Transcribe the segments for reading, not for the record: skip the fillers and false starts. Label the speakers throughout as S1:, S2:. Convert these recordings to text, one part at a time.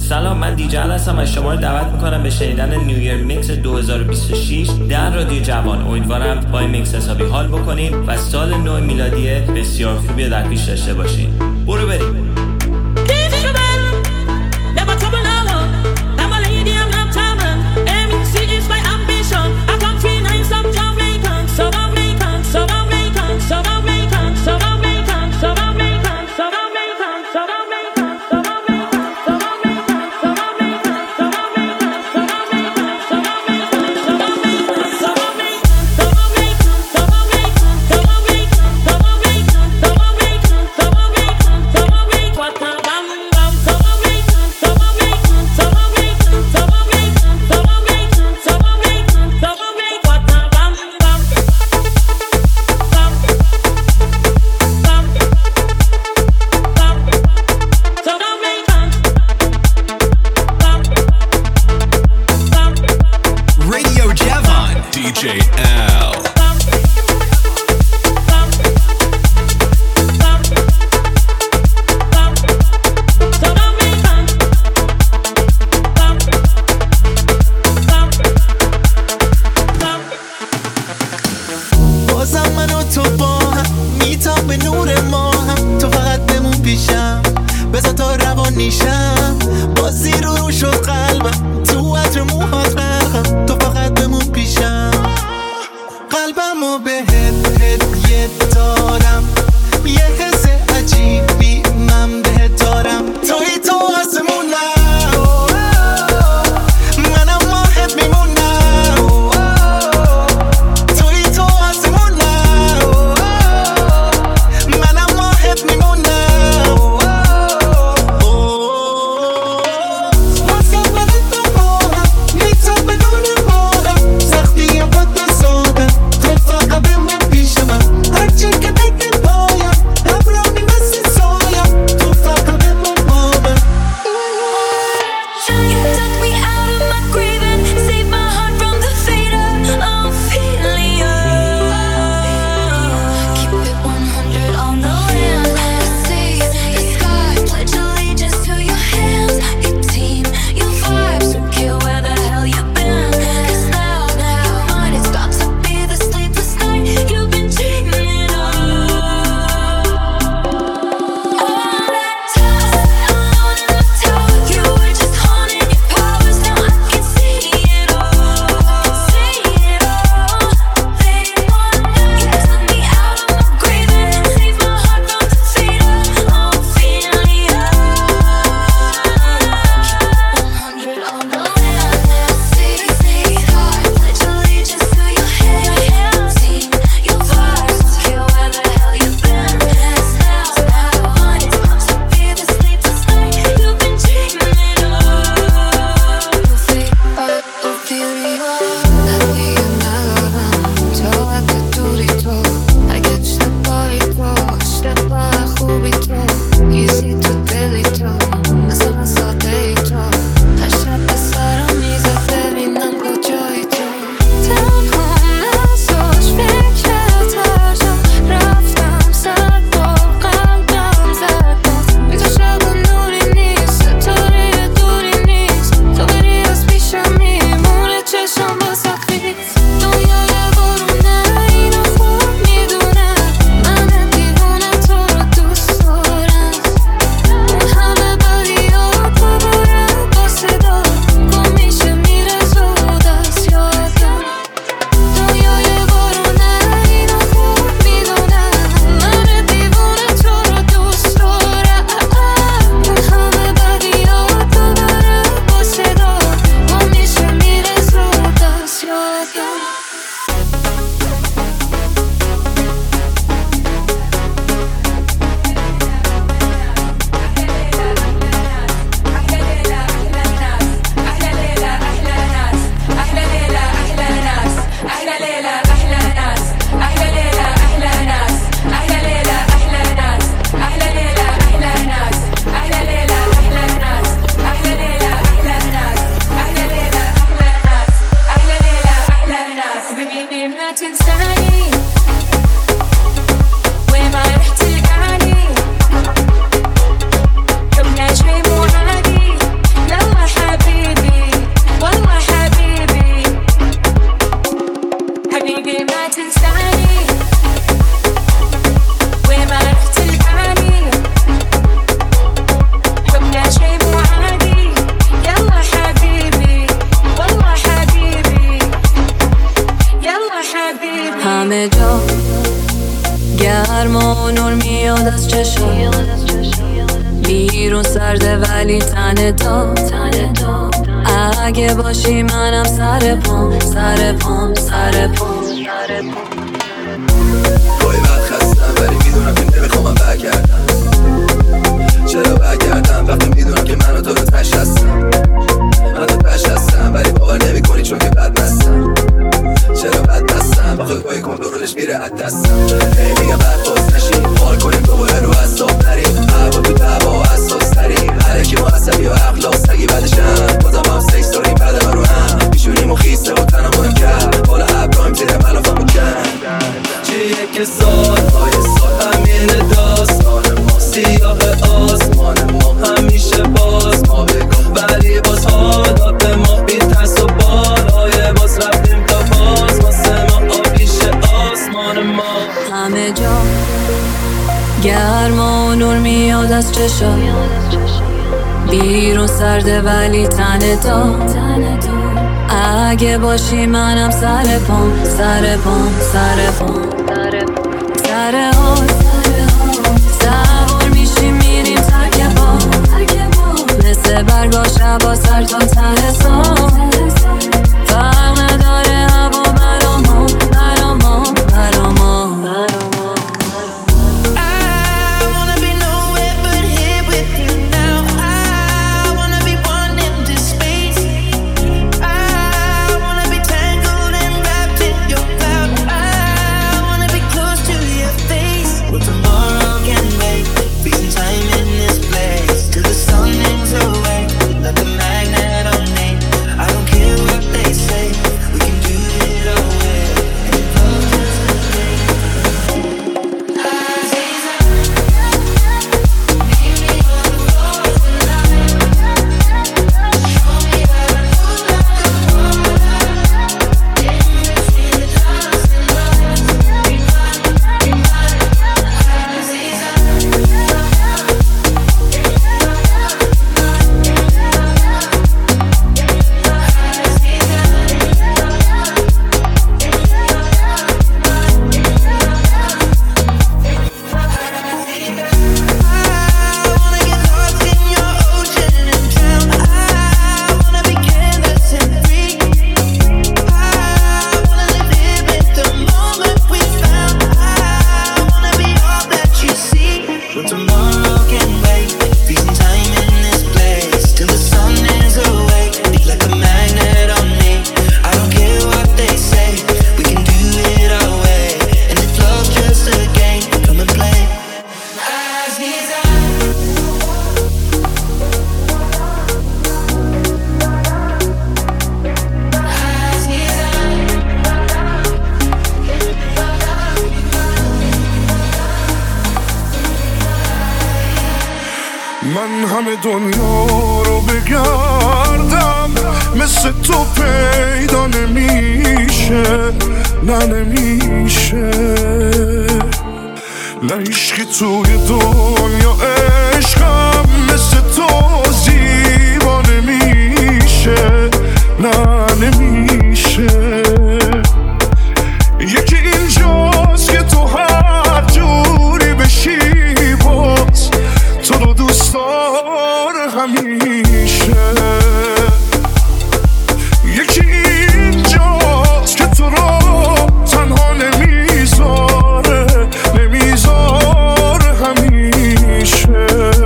S1: سلام، من دیجل هستم و شما رو دعوت میکنم به شنیدن نیو ایر میکس 2026 در رادیو جوان. امیدوارم با این میکس حسابی حال بکنیم و سال نو میلادی بسیار خوبی رو در پیش داشته باشیم. برو بریم.
S2: میاد از چشم، بیرون سرده ولی تن دام. اگه باشی منم سر پام.
S3: گاهی وقت خستم ولی میدونم که نمیخوام برگردم. چرا برگردم وقتی میدونم که من و تو تش هستم. من تو تش هستم ولی باور نمی کنی چون که بد مستم. چرا بد مستم با خود بایی کنترلش میره از دستم. هی میگم برخواست نشیم حال کنیم دوباره رو حساب نریم. هوا تو دعوا حساس تریم. هر کی ما عصبی و اخلاق سگی بعدشم بازم هم سکس داریم بعد من رو هم میشونیم و خیسته و تنمونم کرد بالا ابراهیم زیر ملافمو کرد. چیه که سالهای سال همین داستان ما سیاه آسمان ما همیشه باز ما بگم ولی باز حالات ما بی ترس و بالای باز رفتیم تا باز واسه ما آبیش آسمان ما.
S2: همه جا گرم و نور میاد از چشم، بیرون سرده ولی تن دام. اگه باشی منم سر پام. سر حال سوار میشیم میریم ترک بام، مثل برگا شبا سر تا ته سام. فرق نداره هوا برا ما.
S4: من همه دنیا رو بگردم مثل تو پیدا نمیشه، نه نمیشه. نه عشقی توی دنیا عشقم مثل تو زیبا نمیشه، نه نمیشه. یکی اینجاست که تو هر جوری بشی باز تو رو دوست داره همیشه. یکی اینجاست که تو رو تنها نمیذاره همیشه.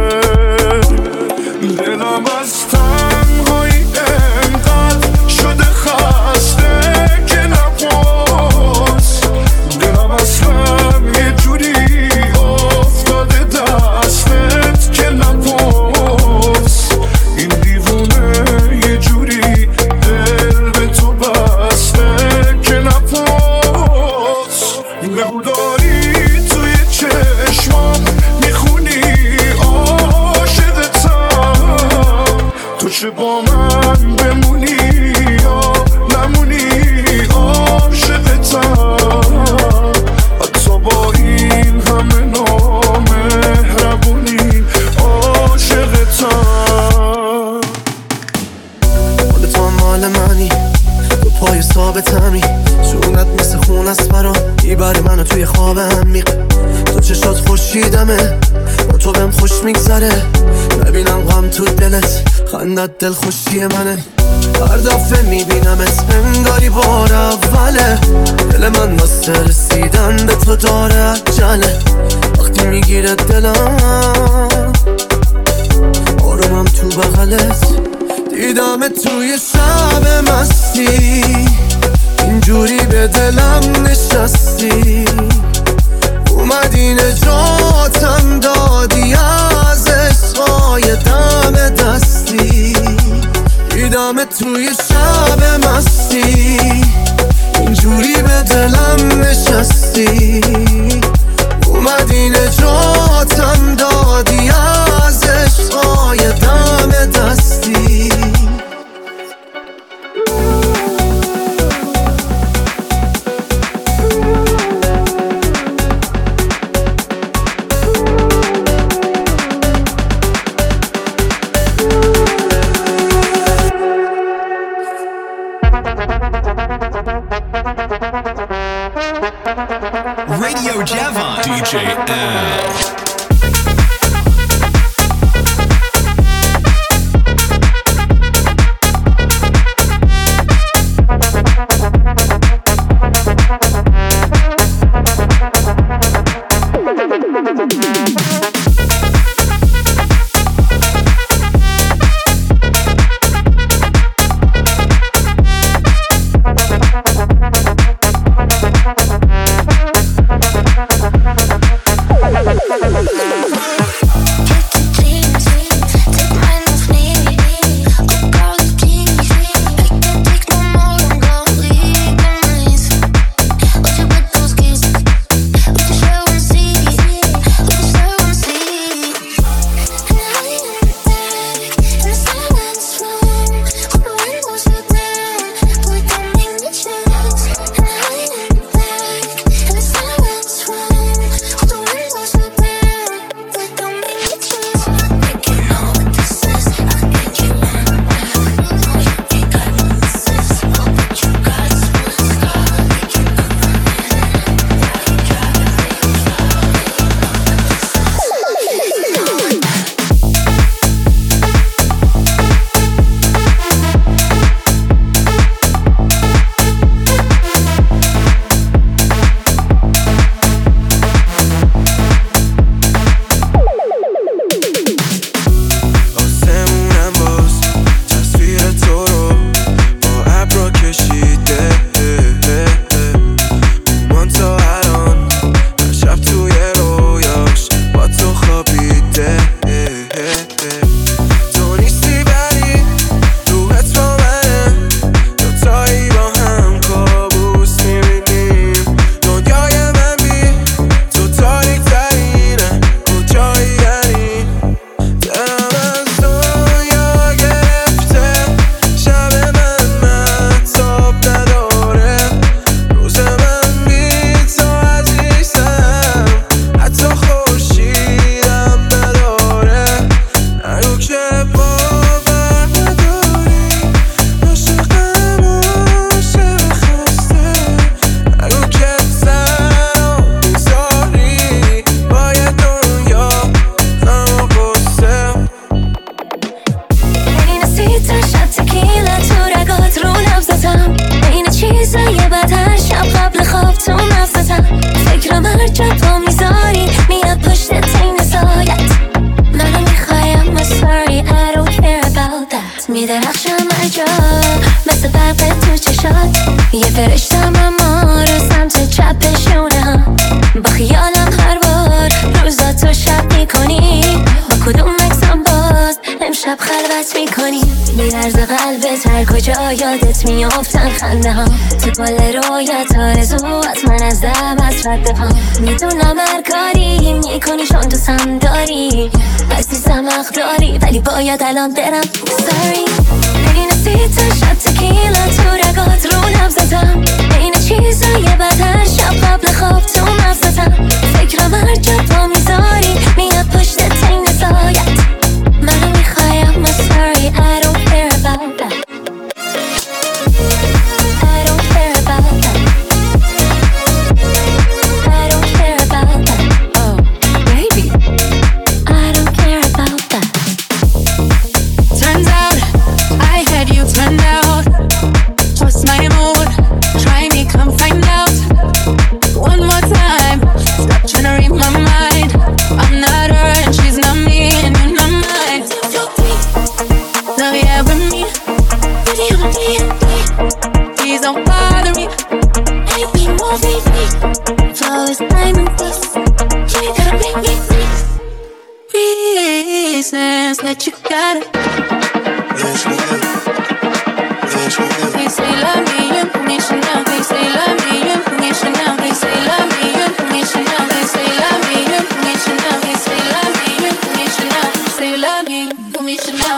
S4: دلم از تنهایی انقدر شده خسته که نپاس. دلم اصلا یه جوری افتاده دستت که نپاس. این دیوونه یه جوری دل به تو بسته که نپاس. بگو داری توی چشمام میخونی عاشقتم، تو چه با من بمونی یا نمونی عاشقتم. حتی با این همه نامهربونی عاشقتم.
S3: مال تو مال منی، تو پای ثابتمی، جونت مثل خون است برام میبره منو توی خواب عمیق. تو چشات خورشیدمه، منه، ببینم غم تو دلت، خندت دل خوشی منه. هر دفعه میبینمت انگاری بار اوله، دل من واسه رسیدن به تو داره عجله. وقتی میگیره دلم آرومم تو بغلت، دیدم توی شب مستی، اینجوری به دلم نشستی، اومدی نجاتم دادی از عشقای دم دستی. دیدم توی شب مستی، اینجوری به دلم نشستی، اومدی نجاتم دادی از عشقای دم دستی.
S5: Radio Javon DJ L.
S6: یادت میافتن خنده ها تو کل رویت آرزوات من از دم از رد پام میدونم هر کاری میکنی چون تو سم داری عزیزم حق داری ولی باید الان برم sorry بین سیت شب تکیلا تو رگات رو نبزدم بین چیزای بد هر شب قبل خواب تو مفزدم فکرم هر جا پا میذاری میاد پشت تین سایت منو میخوایم sorry I don't care about that I don't care about
S2: chance that you got it. They say love me, unconditional. They say love me, unconditional. They say love me, unconditional. They say love me, unconditional. They say love me, unconditional. Say love me, unconditional.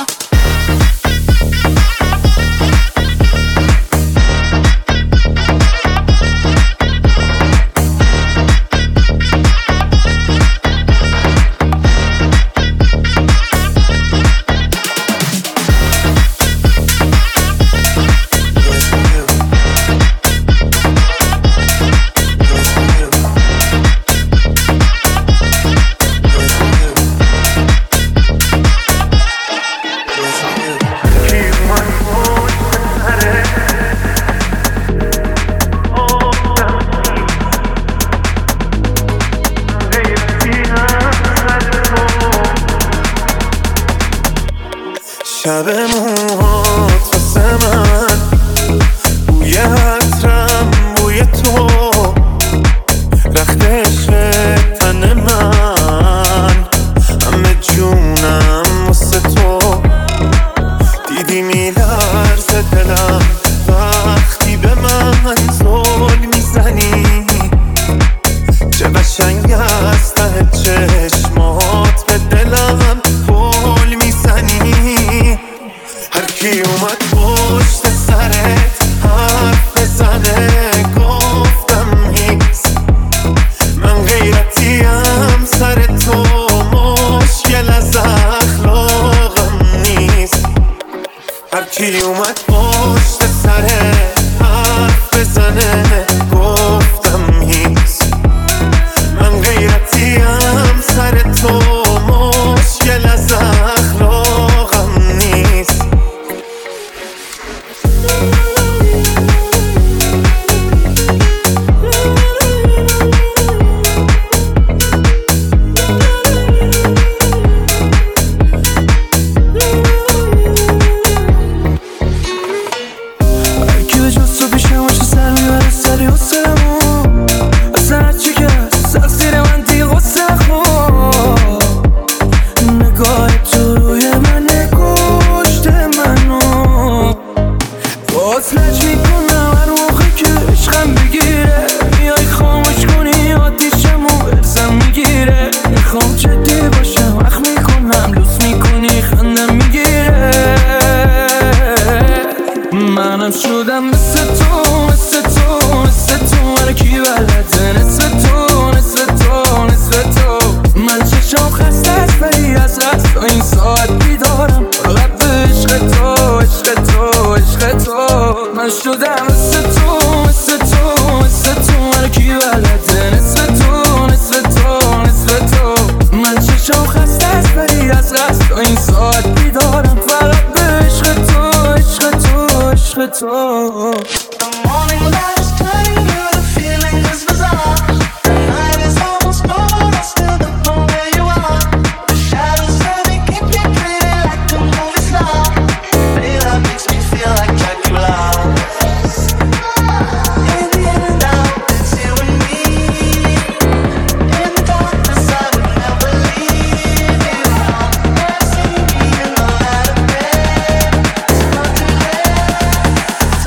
S4: شب موهات واسه من بوی عطرم بوی تو رخت عشق تن من همه جونم واسه تو دیدی میلرزه دلم وقتی به من زل میزنی چه قشنگ از ته چشمات به دلم گل میزنی هرکی اومد پشت سرت حرف بزنه گفتم نیست من غیرتیم سر تو مشکل از اخلاقم نیست هرکی اومد پشت سرت حرف بزنه گفتم نیست من غیرتیم سر تو مشکل از اخلاقم نیست هرکی به جز تو پیشم باشه سر میبره سری و سرمو اصلا هرچی که سر زیر من دی غصه خور نگاه تو روی من کشت منو باز لج میکنم هر موقع که عشقم بگیره میای خاموش کنی آتیشمو برزم میگیره میخوام جدی باشم وقت میکنم لوس میکنی خندم میگیره منم شدم مثل تو مثل تو مثل تو هرکی بلده نصف تو نصف تو نصف تو من چشم خسته است ولی از رفت تا این ساعت بیدارم فقط به عشق تو عشق تو عشق تو من شدم مثل تو مثل تو مثل تو هرکی بلده نصف تو نصف تو نصف تو من چشم خسته است ولی از رفت تا این ساعت بیدارم فقط به عشق تو عشق تو عشق تو
S7: The morning light is turning you, the feeling is bizarre. The night is almost over, I still don't know where you are. The shadows slowly keep me pretty like a movie star. Baby, that makes me feel like Dracula. In the end, now it's you and me. In the darkness, I would never leave you. Never see me in the light of day. It's not too late.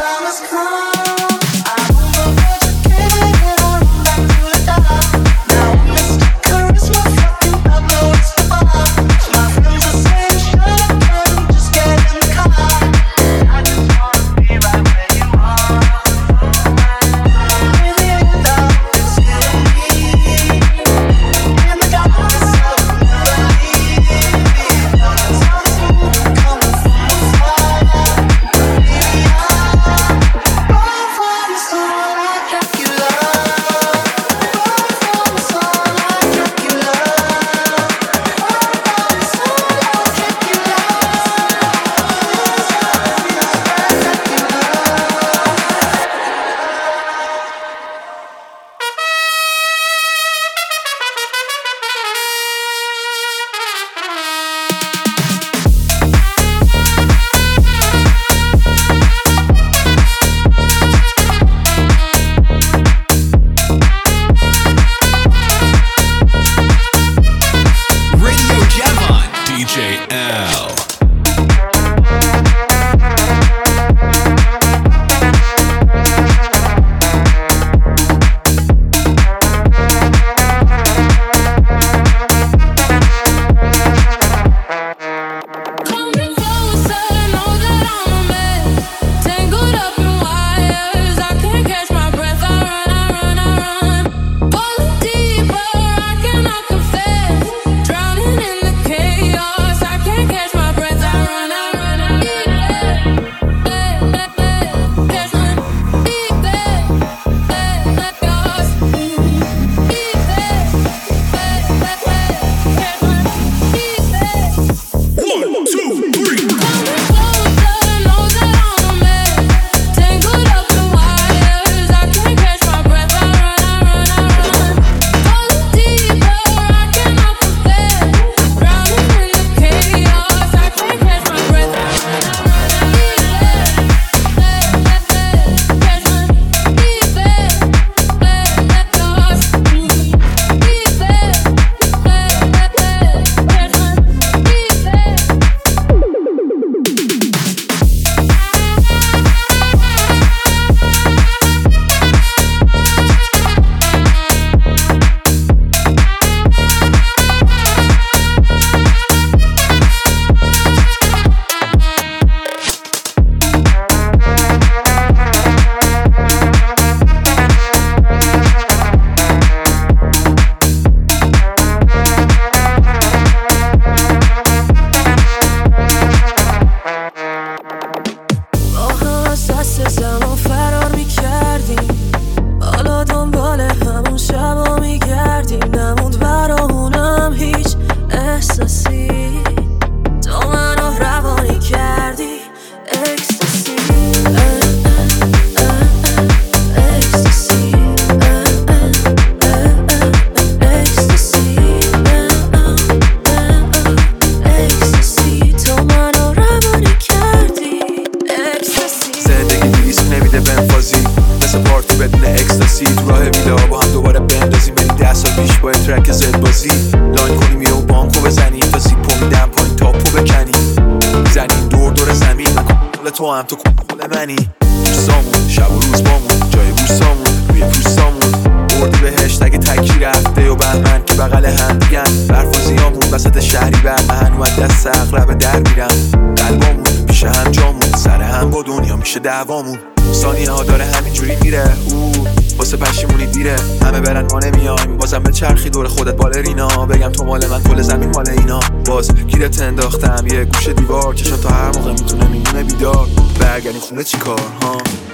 S8: تو هم تو کل منی دوستامون شب و روز بامون جای بوسامون روی پوستامون بردی بهشت اگه تکی رفته و بهمن که بغل هم دیگن برفازیامون وسط شهری بر من اومد دست اقرب در میرم قلبامون پیش هم جامون سر هم با دنیا میشه دعوامون ثانیه ها داره همینجوری میره واسه پشیمونی دیره همه برن ما نمیایم بازم به چرخی دور خودت بالرینا بگم تو مال من کل زمین مال اینا باز گیرت انداختم یه گوشه دیوار چشم تا هر موقع میتونه میمونه بیدار برگردی خونه چی کار ها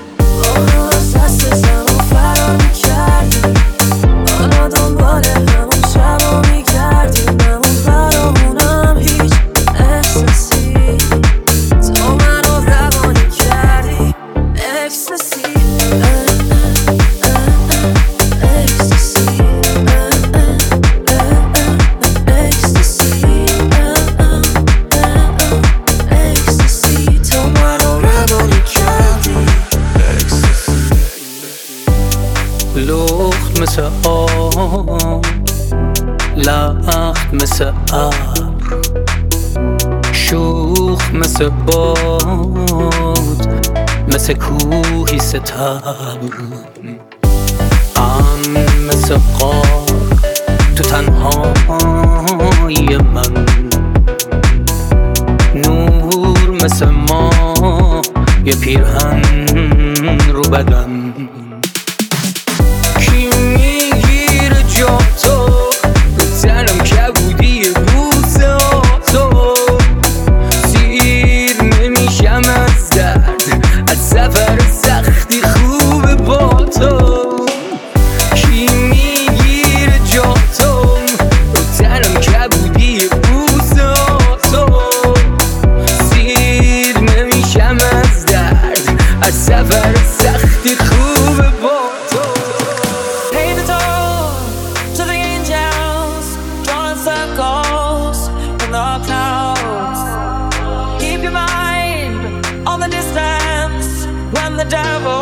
S4: دست زمان فرار میکردیم حالا دنبال همون شبا میگردیم همون برامونم هیچ احساسی تو منو روانی کردی اکستاسی
S9: لخت مثل آب لخت مثل ابر شوخ مثل باد مثل کوهی ستبر مثل قار تو تنهایی من نور مثل ما یه پیرهن رو بدن کی میگیره جا تو زنم کبودی روزا تو سیر نمیشم از درد از سفر سختی خوب با تو کی میگیره جا تو زنم کبودی روزا تو سیر نمیشم از درد از سفر سختی خوب با تو
S4: the devil